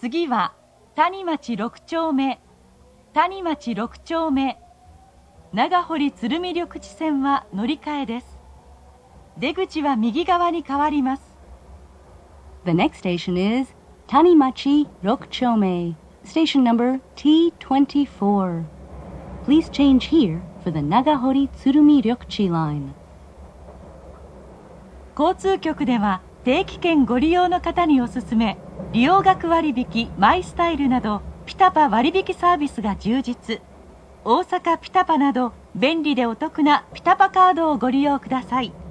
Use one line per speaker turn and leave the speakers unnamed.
次は谷町6丁目、谷町6丁目、長堀鶴見緑地線は乗り換えです。出口は右側に変わります。
The next station is Tanimachi Rokchome, station number T24. Please change here for the Nagahori Tsurumi Ryokuchi line.
交通局では定期券ご利用の方におすすめ、利用額割引、マイスタイルなどピタパ割引サービスが充実。大阪ピタパなど便利でお得なピタパカードをご利用ください。